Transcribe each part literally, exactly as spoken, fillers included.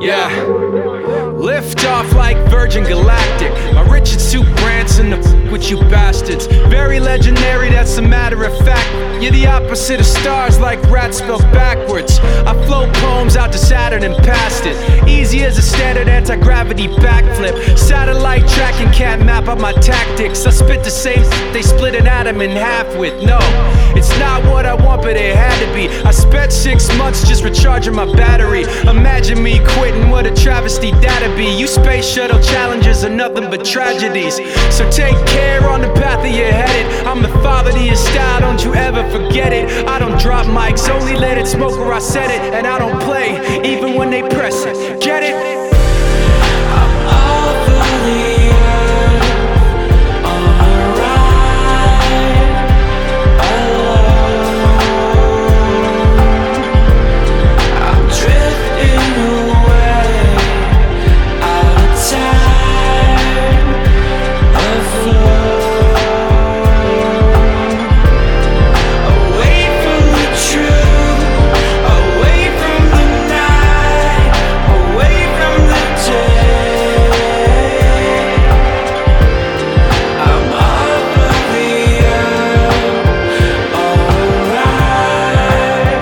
Yeah. Lift off like Virgin Galactic. My Richard Soup Branson, the f with you bastards. Very legendary, that's a matter of fact. You're the opposite of stars, like rats spelled backwards. I float poems out to Saturn and past it. Easy as a standard anti-gravity backflip. Satellite tracking can't map out my tactics. I spit the same they split an atom in half with. No, it's not what I want, but it had to be. I spent six months just recharging my battery. Imagine me quitting, what a travesty that'd be. You space shuttle challenges are nothing but tragedies. So take care on the path that you're headed. I'm the father to your style, don't you ever forget it. I don't drop mics, only let it smoke where I said it. And I don't play, even when they press it. Get it? I'm over the earth, on a ride, alone. I'm drifting away, out of time, afloat. Away from the truth, away from the night, away from the day. I'm over the earth, alright,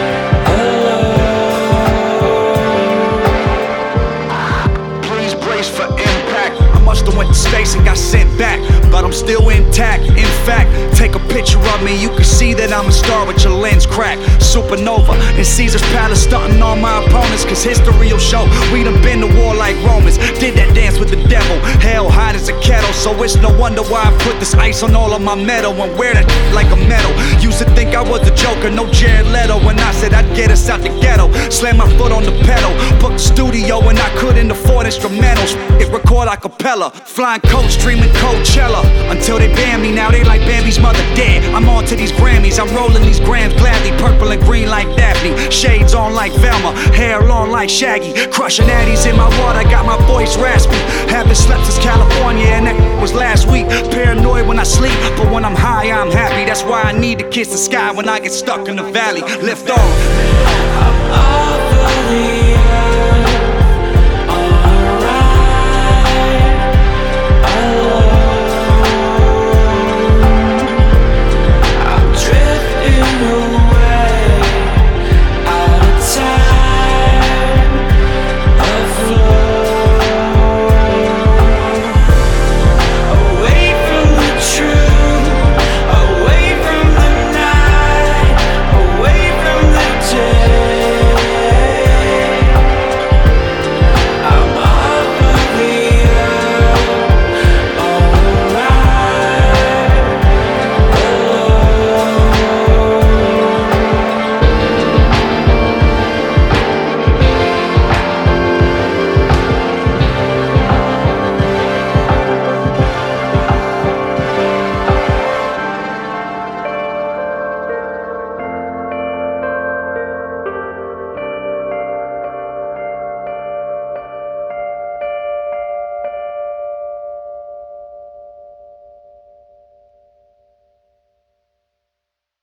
alone. Please brace for impact. I must have went to space and got sent back, but I'm still intact. In fact, take a picture of me, you can see that I'm a star with your lens cracked. Supernova in Caesar's palace, stunting on my opponents, cause history will show we done been to war like Romans. Did that dance with the devil, hell hot as a kettle. So it's no wonder why I put this ice on all of my metal and wear that like a medal. Used to think I was a joker, no Jared Leto, when I said I'd get us out the ghetto. Slam my foot on the pedal, booked the studio and I couldn't afford instrumentals. It record a cappella, flying coach, streaming Coachella. Until they ban me, now they like Bambi's mother dead. I'm on to these Grammys, I'm rolling these grams gladly. Purple and green like Daphne, shades on like Velma, hair long like Shaggy. Crushing addies in my water, got my voice raspy. Haven't slept since California and that was last week. Paranoid when I sleep, but when I'm high I'm happy. That's why I need to kiss the sky when I get stuck in the valley. Lift off. I'm over the